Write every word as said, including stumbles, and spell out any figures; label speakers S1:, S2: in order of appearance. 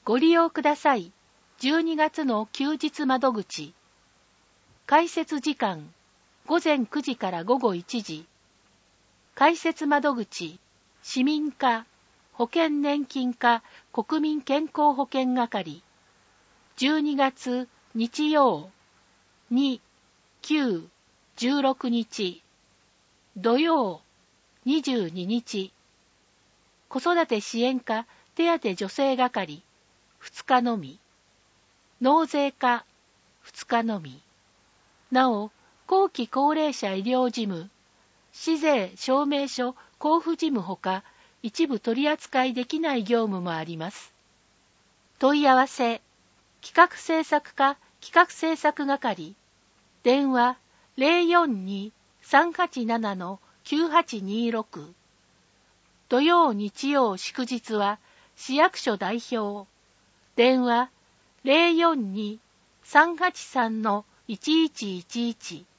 S1: ご利用ください。じゅうにがつの休日窓口。開設時間、ごぜんくじからごごいちじ。開設窓口、市民課、保険年金課、国民健康保険係。じゅうにがつ日曜、に、く、じゅうろくにち。土曜、にじゅうににち。子育て支援課、手当助成係、ふつかのみ。納税課、ふつかのみ。なお、後期高齢者医療事務、市税証明書交付事務ほか、一部取り扱いできない業務もあります。問い合わせ、企画制作課企画制作係、電話 ゼロよんに さんはちなな きゅうはちにろく。土曜日曜祝日は市役所代表、電話 ゼロよんに さんはちさん いちいちいちいち。